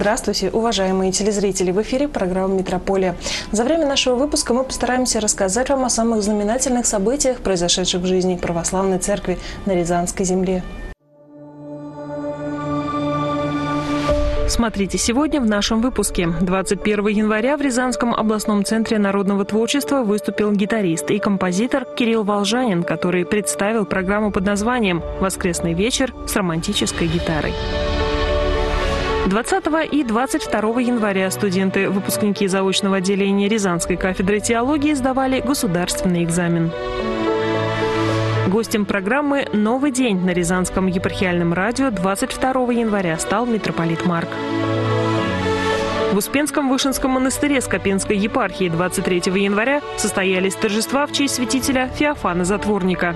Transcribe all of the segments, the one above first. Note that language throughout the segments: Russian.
Здравствуйте, уважаемые телезрители! В эфире программа «Метрополия». За время нашего выпуска мы постараемся рассказать вам о самых знаменательных событиях, произошедших в жизни православной церкви на Рязанской земле. Смотрите сегодня в нашем выпуске. 21 января в Рязанском областном центре народного творчества выступил гитарист и композитор Кирилл Волжанин, который представил программу под названием «Воскресный вечер с романтической гитарой». 20 и 22 января студенты-выпускники заочного отделения Рязанской кафедры теологии сдавали государственный экзамен. Гостем программы «Новый день» на Рязанском епархиальном радио 22 января стал митрополит Марк. В Успенском Вышинском монастыре Скопинской епархии 23 января состоялись торжества в честь святителя Феофана Затворника.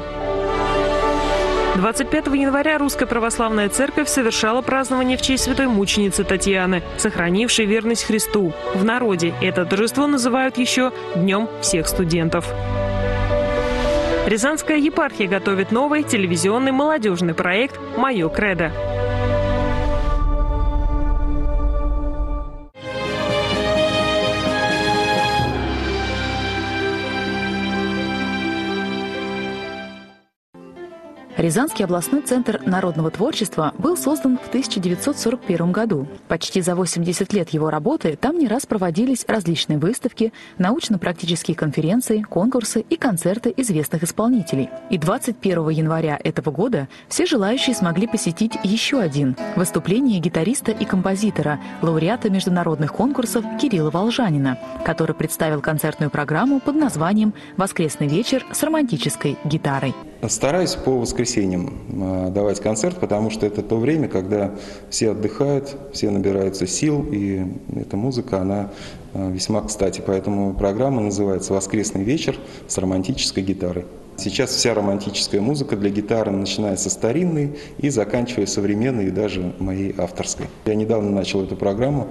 25 января Русская Православная Церковь совершала празднование в честь святой мученицы Татьяны, сохранившей верность Христу. В народе это торжество называют еще Днем всех студентов. Рязанская епархия готовит новый телевизионный молодежный проект «Мое кредо». Рязанский областной центр народного творчества был создан в 1941 году. Почти за 80 лет его работы там не раз проводились различные выставки, научно-практические конференции, конкурсы и концерты известных исполнителей. И 21 января этого года все желающие смогли посетить еще один – выступление гитариста и композитора, лауреата международных конкурсов Кирилла Волжанина, который представил концертную программу под названием «Воскресный вечер с романтической гитарой». Стараюсь по воскресеньям давать концерт, потому что это то время, когда все отдыхают, все набираются сил, и эта музыка, она весьма кстати. Поэтому программа называется «Воскресный вечер с романтической гитарой». Сейчас вся романтическая музыка для гитары, начиная со старинной и заканчивая современной, и даже моей авторской. Я недавно начал эту программу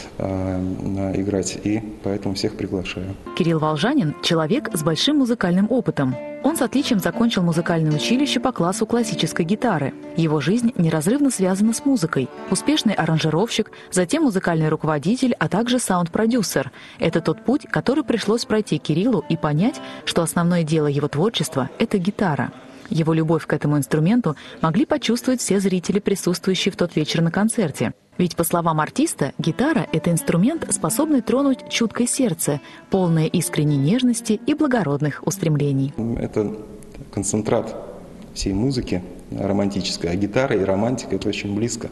играть, и поэтому всех приглашаю. Кирилл Волжанин – человек с большим музыкальным опытом. Он с отличием закончил музыкальное училище по классу классической гитары. Его жизнь неразрывно связана с музыкой. Успешный аранжировщик, затем музыкальный руководитель, а также саунд-продюсер. Это тот путь, который пришлось пройти Кириллу и понять, что основное дело его творчества – это гитара. Его любовь к этому инструменту могли почувствовать все зрители, присутствующие в тот вечер на концерте. Ведь, по словам артиста, гитара – это инструмент, способный тронуть чуткое сердце, полное искренней нежности и благородных устремлений. Это концентрат всей музыки романтической, а гитара и романтика – это очень близко.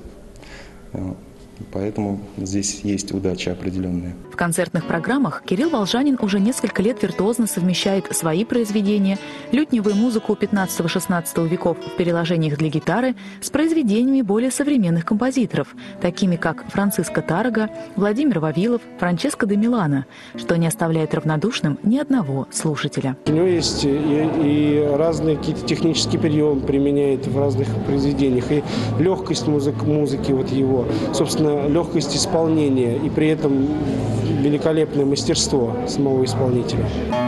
Поэтому здесь есть удача определенная. В концертных программах Кирилл Волжанин уже несколько лет виртуозно совмещает свои произведения, лютневую музыку 15-16 веков в переложениях для гитары с произведениями более современных композиторов, такими как Франциско Таррага, Владимир Вавилов, Франческо де Милано, что не оставляет равнодушным ни одного слушателя. У него есть и разные какие-то технические приемы применяет в разных произведениях, и легкость музыки вот его, собственно, легкость исполнения и при этом великолепное мастерство самого исполнителя.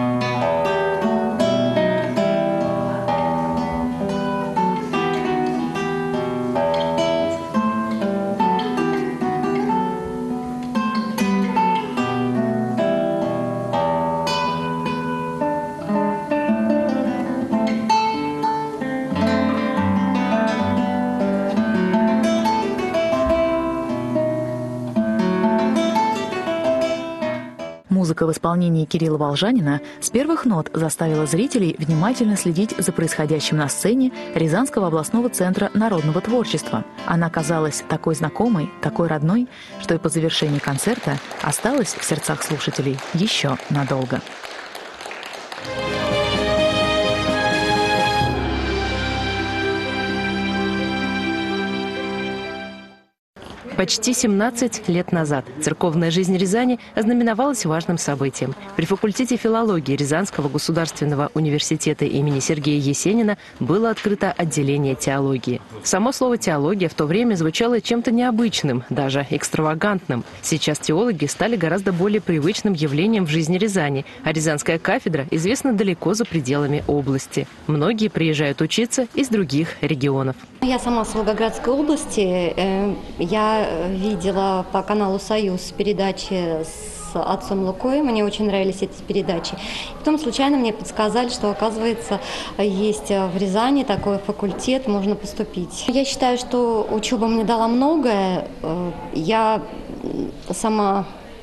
Музыка в исполнении Кирилла Волжанина с первых нот заставила зрителей внимательно следить за происходящим на сцене Рязанского областного центра народного творчества. Она казалась такой знакомой, такой родной, что и по завершении концерта осталась в сердцах слушателей еще надолго. Почти 17 лет назад церковная жизнь Рязани ознаменовалась важным событием. При факультете филологии Рязанского государственного университета имени Сергея Есенина было открыто отделение теологии. Само слово «теология» в то время звучало чем-то необычным, даже экстравагантным. Сейчас теологи стали гораздо более привычным явлением в жизни Рязани, а Рязанская кафедра известна далеко за пределами области. Многие приезжают учиться из других регионов. Я сама с Волгоградской области. Я видела по каналу «Союз» передачи с отцом Лукой. Мне очень нравились эти передачи. Потом случайно мне подсказали, что, оказывается, есть в Рязани такой факультет, можно поступить. Я считаю, что учеба мне дала многое. Я сама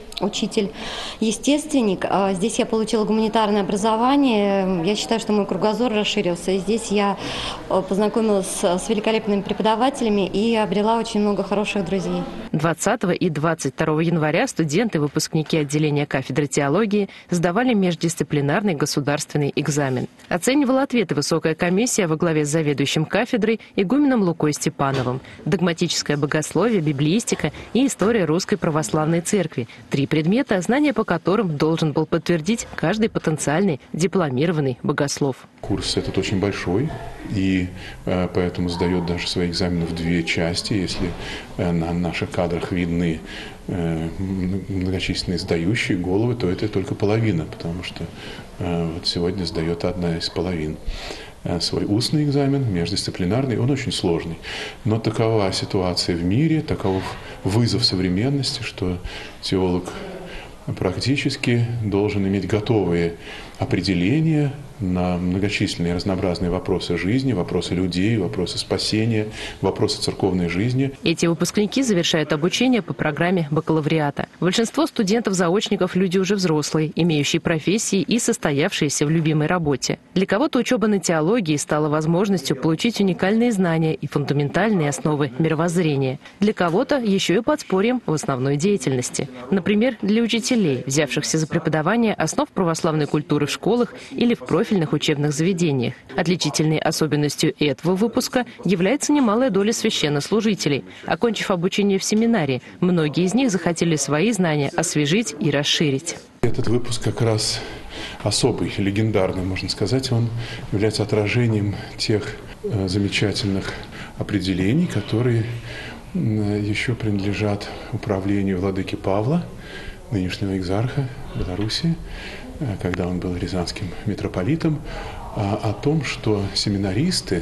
учитель-естественник. Здесь я получила гуманитарное образование. Я считаю, что мой кругозор расширился. И здесь я познакомилась с великолепными преподавателями и обрела очень много хороших друзей. 20 и 22 января студенты, выпускники отделения кафедры теологии, сдавали междисциплинарный государственный экзамен. Оценивала ответы высокая комиссия во главе с заведующим кафедрой игуменом Лукой Степановым. Догматическое богословие, библеистика и история Русской Православной Церкви. 3 предмета, знания по которым должен был подтвердить каждый потенциальный дипломированный богослов. Курс этот очень большой, и поэтому сдает даже свои экзамены в 2 части. Если на наших кадрах видны многочисленные сдающие головы, то это только половина, потому что вот сегодня сдает одна из половин. Свой устный экзамен, междисциплинарный, он очень сложный. Но такова ситуация в мире, таков вызов современности, что теолог практически должен иметь готовые определения на многочисленные разнообразные вопросы жизни, вопросы людей, вопросы спасения, вопросы церковной жизни. Эти выпускники завершают обучение по программе бакалавриата. Большинство студентов-заочников – люди уже взрослые, имеющие профессии и состоявшиеся в любимой работе. Для кого-то учеба на теологии стала возможностью получить уникальные знания и фундаментальные основы мировоззрения. Для кого-то еще и подспорьем в основной деятельности. Например, для учителей, взявшихся за преподавание основ православной культуры в школах или в профильных учебных заведениях. Отличительной особенностью этого выпуска является немалая доля священнослужителей. Окончив обучение в семинарии, многие из них захотели свои знания освежить и расширить. Этот выпуск как раз особый, легендарный, можно сказать. Он является отражением тех замечательных определений, которые еще принадлежат управлению владыки Павла, нынешнего экзарха Белоруссии, когда он был рязанским митрополитом, о том, что семинаристы,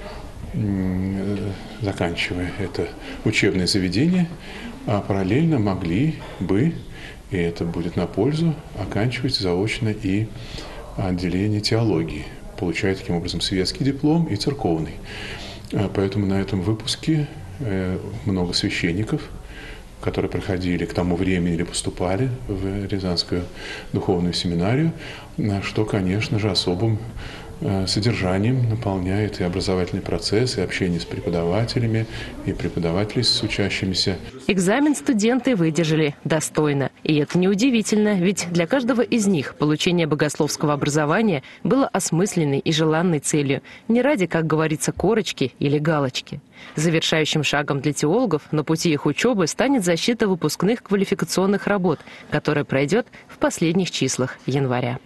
заканчивая это учебное заведение, параллельно могли бы, и это будет на пользу, оканчивать заочно и отделение теологии, получая таким образом светский диплом и церковный. Поэтому на этом выпуске много священников, которые проходили к тому времени или поступали в Рязанскую духовную семинарию, что, конечно же, особым содержанием наполняет и образовательный процесс, и общение с преподавателями, и преподаватели с учащимися. Экзамен студенты выдержали достойно. И это неудивительно, ведь для каждого из них получение богословского образования было осмысленной и желанной целью. Не ради, как говорится, корочки или галочки. Завершающим шагом для теологов на пути их учебы станет защита выпускных квалификационных работ, которая пройдет в последних числах января.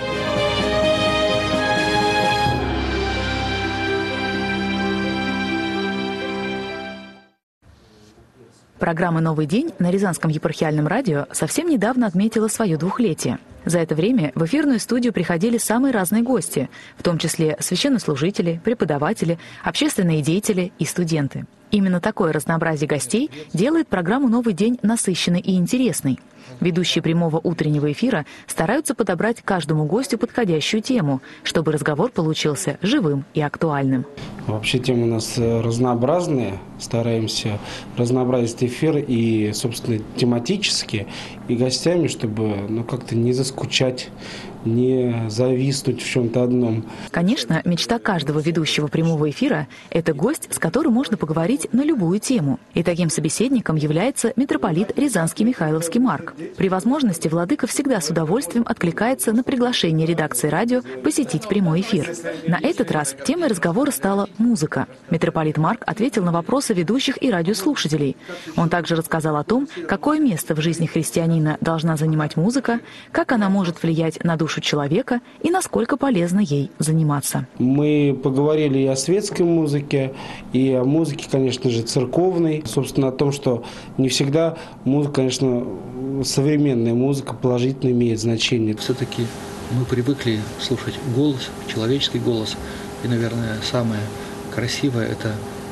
Программа «Новый день» на Рязанском епархиальном радио совсем недавно отметила свое 2-летие. За это время в эфирную студию приходили самые разные гости, в том числе священнослужители, преподаватели, общественные деятели и студенты. Именно такое разнообразие гостей делает программу «Новый день» насыщенной и интересной. Ведущие прямого утреннего эфира стараются подобрать каждому гостю подходящую тему, чтобы разговор получился живым и актуальным. Вообще темы у нас разнообразные. Стараемся разнообразить эфир и, собственно, тематически, и гостями, чтобы как-то не заскучать, не зависнуть в чем-то одном. Конечно, мечта каждого ведущего прямого эфира – это гость, с которым можно поговорить на любую тему. И таким собеседником является митрополит Рязанский Михайловский Марк. При возможности владыка всегда с удовольствием откликается на приглашение редакции радио посетить прямой эфир. На этот раз темой разговора стала музыка. Митрополит Марк ответил на вопросы ведущих и радиослушателей. Он также рассказал о том, какое место в жизни христианина должна занимать музыка, как она может влиять на душу человека и насколько полезно ей заниматься. Мы поговорили и о светской музыке, и о музыке, конечно же, церковной. Собственно, о том, что не всегда музыка, конечно, современная музыка положительно имеет значение. Все-таки мы привыкли слушать голос, человеческий голос. И, наверное, самое красивое – это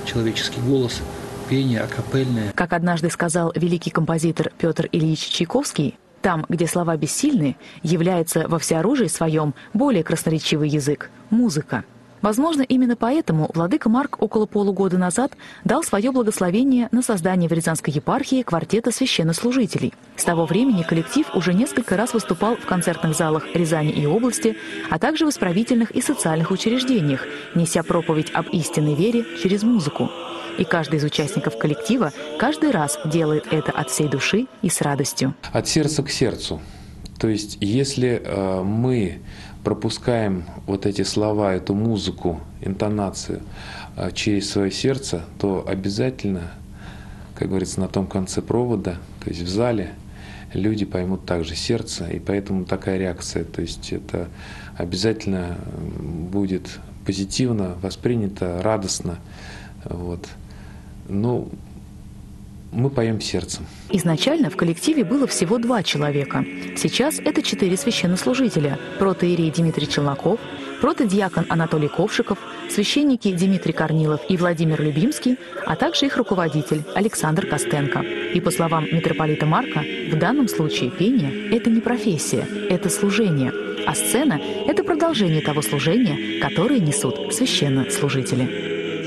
человеческий голос, пение, акапельное. Как однажды сказал великий композитор Петр Ильич Чайковский, там, где слова бессильны, является во всеоружии своем более красноречивый язык – музыка. Возможно, именно поэтому владыка Марк около полугода назад дал свое благословение на создание в Рязанской епархии квартета священнослужителей. С того времени коллектив уже несколько раз выступал в концертных залах Рязани и области, а также в исправительных и социальных учреждениях, неся проповедь об истинной вере через музыку. И каждый из участников коллектива каждый раз делает это от всей души и с радостью. От сердца к сердцу. То есть, если мы пропускаем вот эти слова, эту музыку, интонацию через свое сердце, то обязательно, как говорится, на том конце провода, то есть в зале, люди поймут также сердце, и поэтому такая реакция. То есть это обязательно будет позитивно воспринято, радостно. Вот. Но мы поем сердцем. Изначально в коллективе было всего 2 человека. Сейчас это 4 священнослужителя. Протоиерей Дмитрий Челноков, протодиакон Анатолий Ковшиков, священники Дмитрий Корнилов и Владимир Любимский, а также их руководитель Александр Костенко. И по словам митрополита Марка, в данном случае пение – это не профессия, это служение. А сцена – это продолжение того служения, которое несут священнослужители.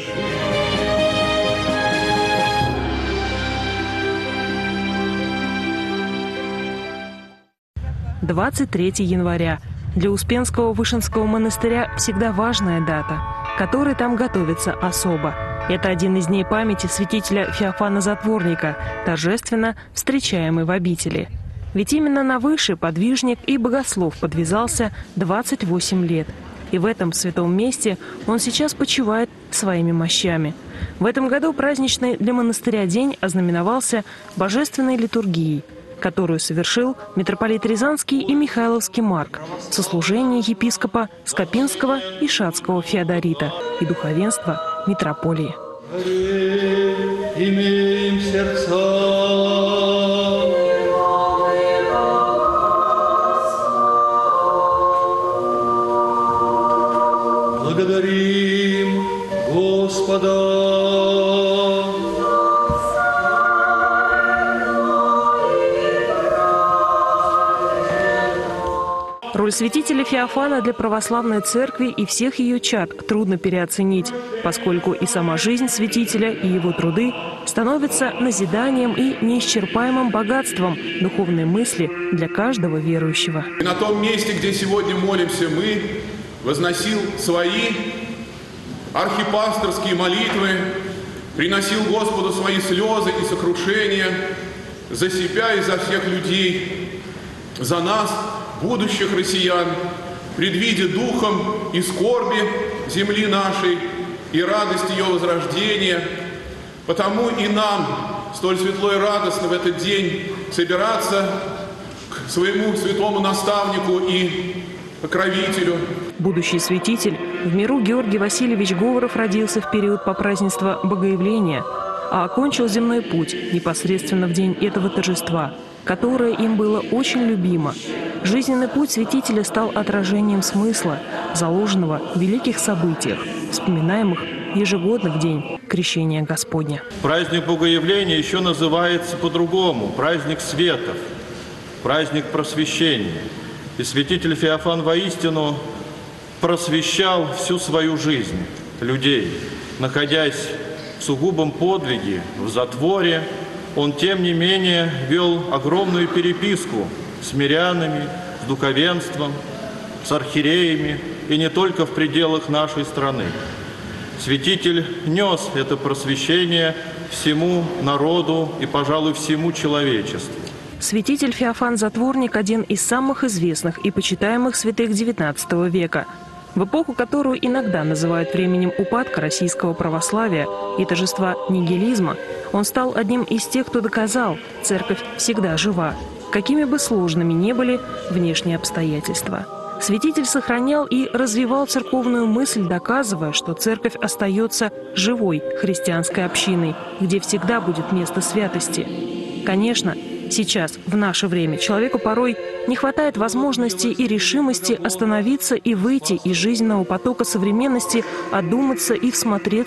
23 января. Для Успенского Вышинского монастыря всегда важная дата, к которой там готовится особо. Это один из дней памяти святителя Феофана Затворника, торжественно встречаемый в обители. Ведь именно на Выше подвижник и богослов подвязался 28 лет. И в этом святом месте он сейчас почивает своими мощами. В этом году праздничный для монастыря день ознаменовался божественной литургией, которую совершил митрополит Рязанский и Михайловский Марк в сослужении епископа Скопинского и Шацкого Феодорита и духовенства митрополии. Имеем сердца. Благодарим Господа. Роль святителя Феофана для православной церкви и всех ее чад трудно переоценить, поскольку и сама жизнь святителя, и его труды становятся назиданием и неисчерпаемым богатством духовной мысли для каждого верующего. На том месте, где сегодня молимся мы, возносил свои архипасторские молитвы, приносил Господу свои слезы и сокрушения за себя и за всех людей, за нас, будущих россиян, предвидя духом и скорби земли нашей, и радость ее возрождения. Потому и нам столь светло и радостно в этот день собираться к своему святому наставнику и покровителю. Будущий святитель в миру Георгий Васильевич Говоров родился в период попразднества Богоявления, а окончил земной путь непосредственно в день этого торжества, которое им было очень любимо. Жизненный путь святителя стал отражением смысла, заложенного в великих событиях, вспоминаемых ежегодно в день Крещения Господня. Праздник Богоявления еще называется по-другому – праздник светов, праздник просвещения. И святитель Феофан воистину просвещал всю свою жизнь людей. Находясь в сугубом подвиге, в затворе, он, тем не менее, вел огромную переписку с мирянами, с духовенством, с архиереями, и не только в пределах нашей страны. Святитель нес это просвещение всему народу и, пожалуй, всему человечеству. Святитель Феофан Затворник – один из самых известных и почитаемых святых XIX века, в эпоху, которую иногда называют временем упадка российского православия и торжества нигилизма. Он стал одним из тех, кто доказал, церковь всегда жива, какими бы сложными ни были внешние обстоятельства. Святитель сохранял и развивал церковную мысль, доказывая, что церковь остается живой христианской общиной, где всегда будет место святости. Конечно, сейчас, в наше время, человеку порой не хватает возможности и решимости остановиться и выйти из жизненного потока современности, одуматься и всмотреться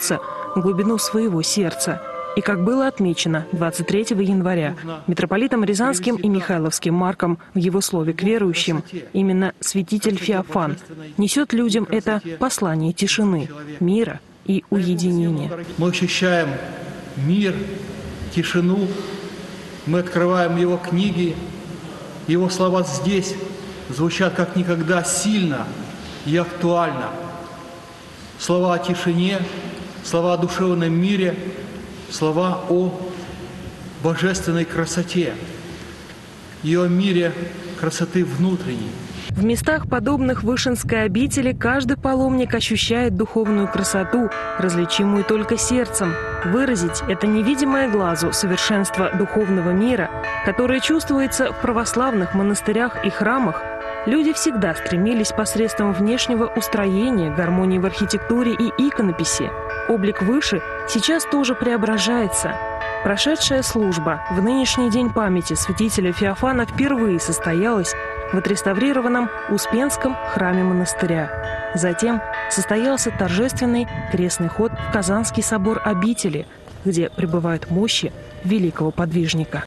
глубину своего сердца. И, как было отмечено 23 января митрополитом Рязанским и Михайловским Марком в его слове к верующим, именно святитель Феофан несет людям это послание тишины, мира и уединения. Мы ощущаем мир, тишину, мы открываем его книги, его слова здесь звучат как никогда сильно и актуально. Слова о тишине, слова о душевном мире, слова о божественной красоте и о мире красоты внутренней. В местах, подобных Вышинской обители, каждый паломник ощущает духовную красоту, различимую только сердцем. Выразить это невидимое глазу совершенство духовного мира, которое чувствуется в православных монастырях и храмах, люди всегда стремились посредством внешнего устроения, гармонии в архитектуре и иконописи. Облик Выши сейчас тоже преображается. Прошедшая служба в нынешний день памяти святителя Феофана впервые состоялась в отреставрированном Успенском храме монастыря. Затем состоялся торжественный крестный ход в Казанский собор обители, где пребывают мощи великого подвижника.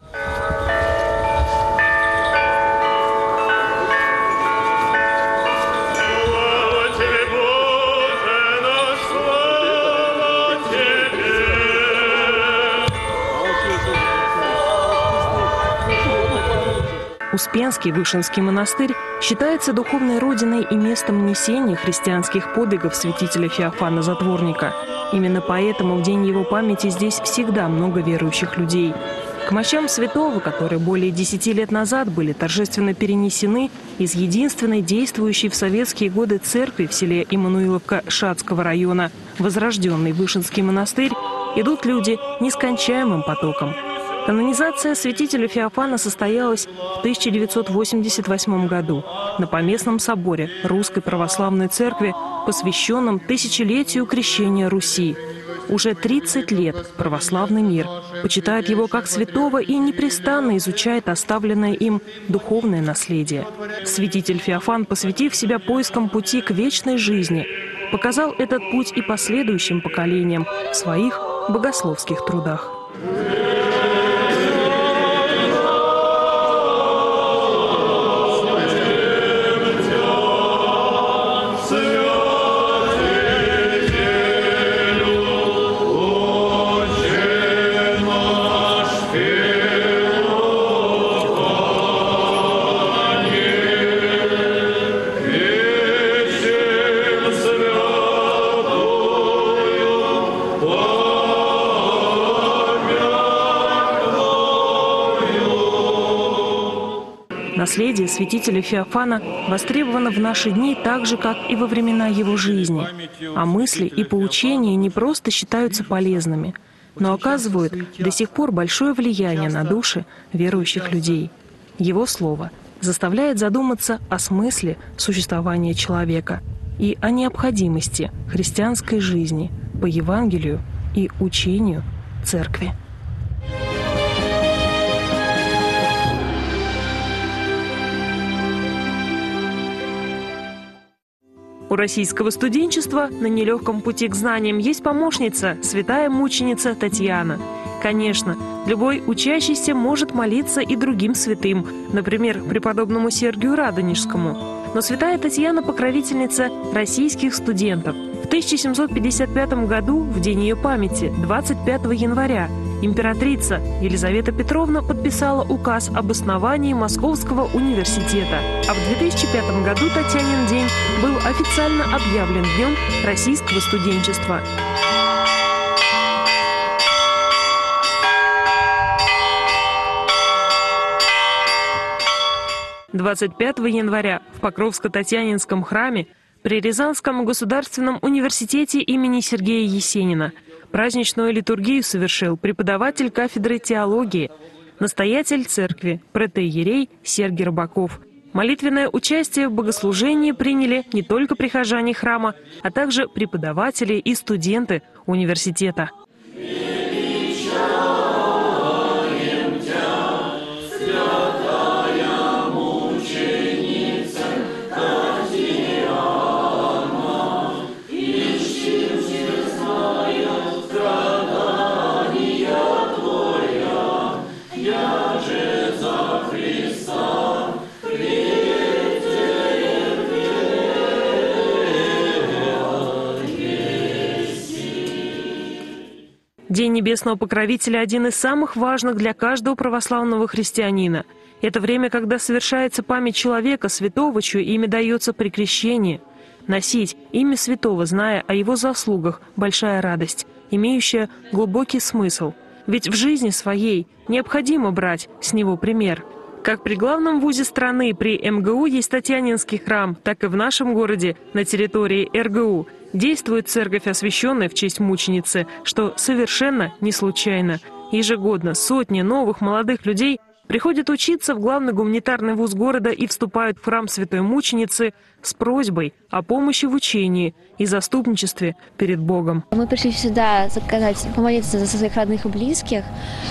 Успенский Вышинский монастырь считается духовной родиной и местом несения христианских подвигов святителя Феофана Затворника. Именно поэтому в день его памяти здесь всегда много верующих людей. К мощам святого, которые более 10 лет назад были торжественно перенесены из единственной действующей в советские годы церкви в селе Иммануиловка Шацкого района, возрожденный Вышинский монастырь, идут люди нескончаемым потоком. Канонизация святителя Феофана состоялась в 1988 году на Поместном соборе Русской Православной Церкви, посвященном тысячелетию крещения Руси. Уже 30 лет православный мир почитает его как святого и непрестанно изучает оставленное им духовное наследие. Святитель Феофан, посвятив себя поискам пути к вечной жизни, показал этот путь и последующим поколениям в своих богословских трудах. Наследие святителя Феофана востребовано в наши дни так же, как и во времена его жизни. А мысли и поучения не просто считаются полезными, но оказывают до сих пор большое влияние на души верующих людей. Его слово заставляет задуматься о смысле существования человека и о необходимости христианской жизни по Евангелию и учению Церкви. У российского студенчества на нелегком пути к знаниям есть помощница, святая мученица Татьяна. Конечно, любой учащийся может молиться и другим святым, например, преподобному Сергию Радонежскому. Но святая Татьяна – покровительница российских студентов. В 1755 году, в день ее памяти, 25 января, императрица Елизавета Петровна подписала указ об основании Московского университета. А в 2005 году Татьянин день был официально объявлен Днем российского студенчества. – 25 января в Покровско-Татьянинском храме при Рязанском государственном университете имени Сергея Есенина праздничную литургию совершил преподаватель кафедры теологии, настоятель церкви, протоиерей Сергий Рыбаков. Молитвенное участие в богослужении приняли не только прихожане храма, а также преподаватели и студенты университета. День Небесного Покровителя – один из самых важных для каждого православного христианина. Это время, когда совершается память человека, святого, чье имя дается при крещении. Носить имя святого, зная о его заслугах – большая радость, имеющая глубокий смысл. Ведь в жизни своей необходимо брать с него пример. Как при главном вузе страны при МГУ есть Татьянинский храм, так и в нашем городе, на территории РГУ, действует церковь, освященная в честь мученицы, что совершенно не случайно. Ежегодно сотни новых молодых людей приходят учиться в главный гуманитарный вуз города и вступают в храм Святой Мученицы с просьбой о помощи в учении и заступничестве перед Богом. Мы пришли сюда помолиться за своих родных и близких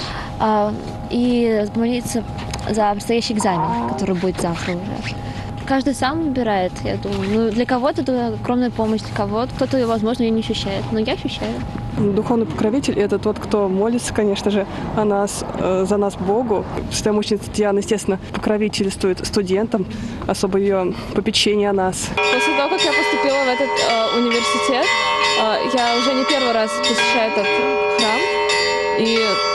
и помолиться за предстоящий экзамен, который будет завтра уже. Каждый сам выбирает, я думаю. Ну, для кого-то это огромная помощь, для кого-то кто-то, возможно, ее не ощущает, но я ощущаю. Духовный покровитель – это тот, кто молится, конечно же, о нас, за нас Богу. Святая мученица Татьяна, естественно, покровительствует студентам, особо ее попечение о нас. После того, как я поступила в этот университет, я уже не первый раз посещаю этот храм, и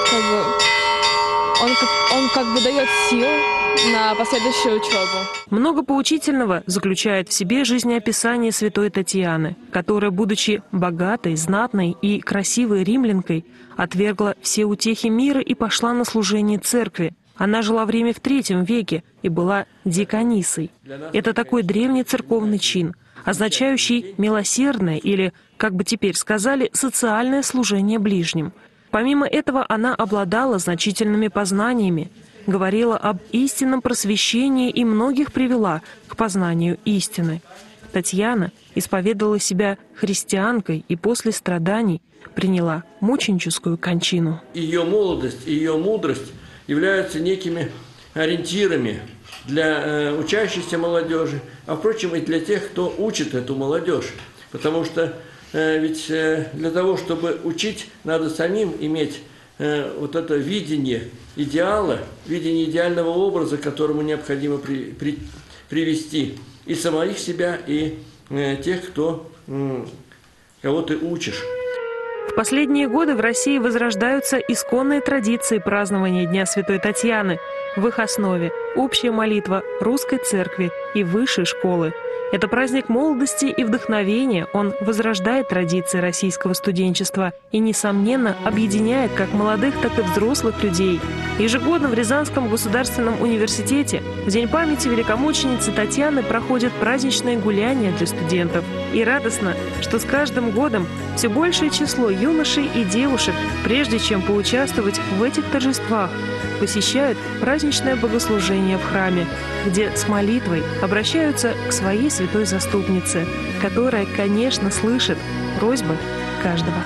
он как бы дает сил на последующую учебу. Много поучительного заключает в себе жизнеописание святой Татьяны, которая, будучи богатой, знатной и красивой римлянкой, отвергла все утехи мира и пошла на служение церкви. Она жила в Риме в III веке и была диконисой. Это такой древний церковный чин, означающий милосердное или, как бы теперь сказали, социальное служение ближним. Помимо этого, она обладала значительными познаниями, говорила об истинном просвещении и многих привела к познанию истины. Татьяна исповедовала себя христианкой и после страданий приняла мученическую кончину. Ее молодость и ее мудрость являются некими ориентирами для учащейся молодежи, а впрочем и для тех, кто учит эту молодежь. Потому что ведь для того, чтобы учить, надо самим иметь вот это видение идеала, видение идеального образа, к которому необходимо привести и самих себя, и тех, кого ты учишь. В последние годы в России возрождаются исконные традиции празднования Дня Святой Татьяны. В их основе общая молитва русской церкви и высшей школы. Это праздник молодости и вдохновения. Он возрождает традиции российского студенчества и, несомненно, объединяет как молодых, так и взрослых людей. Ежегодно в Рязанском государственном университете в День памяти великомученицы Татьяны проходят праздничные гуляния для студентов. И радостно, что с каждым годом все большее число юношей и девушек, прежде чем поучаствовать в этих торжествах, посещают праздничное богослужение в храме, где с молитвой обращаются к своей святой заступнице, которая, конечно, слышит просьбы каждого.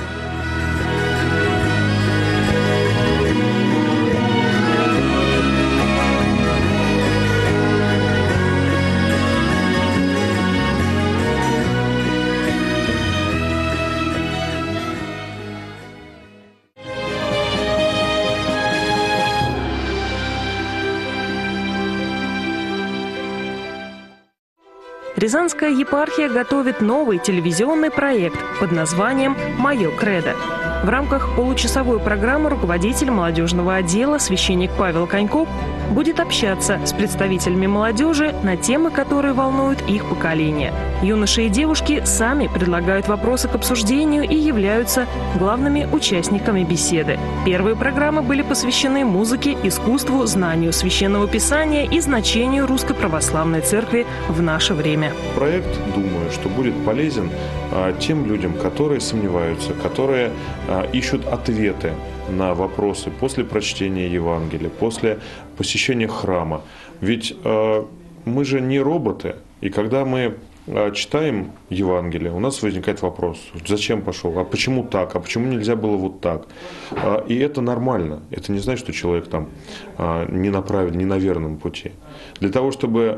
Рязанская епархия готовит новый телевизионный проект под названием «Мое кредо». В рамках получасовой программы руководитель молодежного отдела священник Павел Коньков будет общаться с представителями молодежи на темы, которые волнуют их поколение. Юноши и девушки сами предлагают вопросы к обсуждению и являются главными участниками беседы. Первые программы были посвящены музыке, искусству, знанию священного писания и значению Русской Православной Церкви в наше время. Проект, думаю, что будет полезен тем людям, которые сомневаются, которые ищут ответы на вопросы после прочтения Евангелия, после посещения храма. Ведь мы же не роботы, и когда мы читаем Евангелие, у нас возникает вопрос: зачем пошел, а почему так, а почему нельзя было вот так? И это нормально, это не значит, что человек там не на правильном, не на верном пути. Для того, чтобы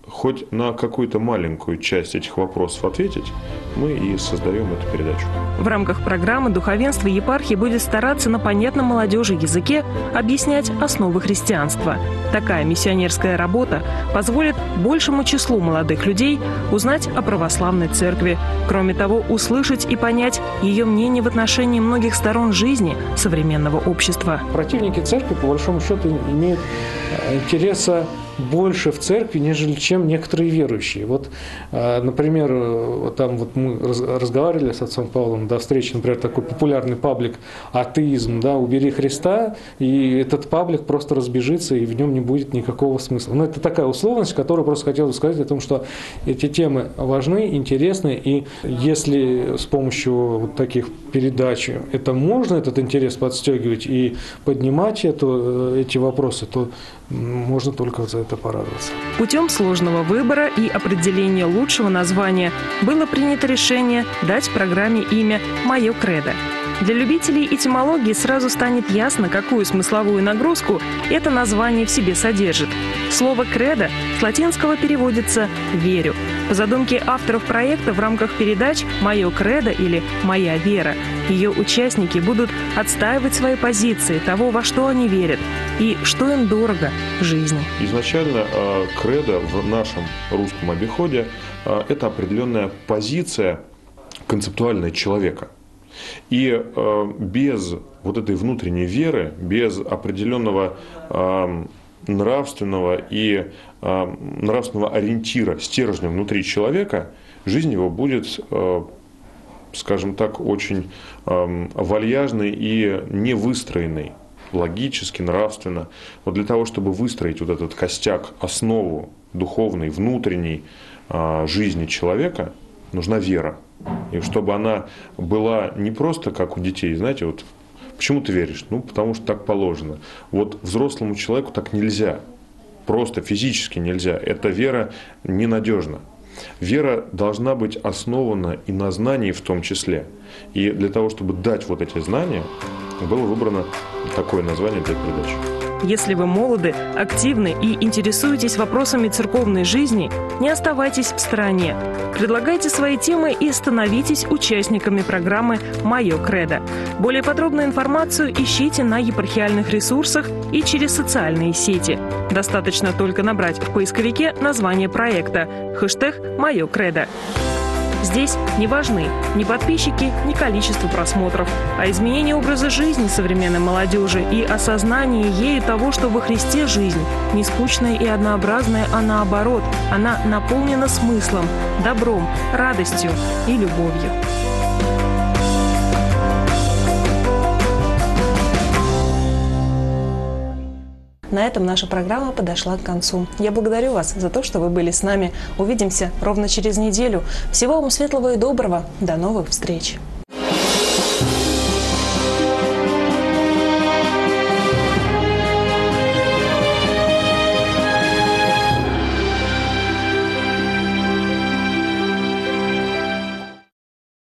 хоть на какую-то маленькую часть этих вопросов ответить, мы и создаем эту передачу. В рамках программы духовенство епархии будет стараться на понятном молодежи языке объяснять основы христианства. Такая миссионерская работа позволит большему числу молодых людей узнать о православной церкви. Кроме того, услышать и понять ее мнение в отношении многих сторон жизни современного общества. Противники церкви, по большому счету, имеют интереса больше в церкви, нежели чем некоторые верующие. Вот, например, мы разговаривали с отцом Павлом до встречи, например, такой популярный паблик «Атеизм», да, «Убери Христа», и этот паблик просто разбежится, и в нем не будет никакого смысла. Но это такая условность, которую просто хотел сказать о том, что эти темы важны, интересны, и если с помощью вот таких передач это можно, этот интерес подстегивать и поднимать эти вопросы, то можно только за это порадоваться. Путем сложного выбора и определения лучшего названия было принято решение дать программе имя «Мое кредо». Для любителей этимологии сразу станет ясно, какую смысловую нагрузку это название в себе содержит. Слово «кредо» с латинского переводится «верю». По задумке авторов проекта в рамках передач «Мое кредо» или «Моя вера» ее участники будут отстаивать свои позиции, того, во что они верят и что им дорого в жизни. Изначально кредо в нашем русском обиходе – это определенная позиция концептуальная человека. И без вот этой внутренней веры, без определенного нравственного ориентира, стержня внутри человека, жизнь его будет, скажем так, очень вальяжной и невыстроенной, логически, нравственно. Вот для того, чтобы выстроить вот этот костяк, основу духовной, внутренней жизни человека, нужна вера. И чтобы она была не просто как у детей, знаете, вот почему ты веришь? Ну, потому что так положено. Вот взрослому человеку так нельзя, просто физически нельзя. Эта вера ненадежна. Вера должна быть основана и на знании в том числе. И для того, чтобы дать вот эти знания, было выбрано такое название для передачи. Если вы молоды, активны и интересуетесь вопросами церковной жизни, не оставайтесь в стороне. Предлагайте свои темы и становитесь участниками программы «Мое кредо». Более подробную информацию ищите на епархиальных ресурсах и через социальные сети. Достаточно только набрать в поисковике название проекта хэштег «Мое кредо». Здесь не важны ни подписчики, ни количество просмотров, а изменение образа жизни современной молодежи и осознание ею того, что во Христе жизнь не скучная и однообразная, а наоборот, она наполнена смыслом, добром, радостью и любовью. На этом наша программа подошла к концу. Я благодарю вас за то, что вы были с нами. Увидимся ровно через неделю. Всего вам светлого и доброго. До новых встреч!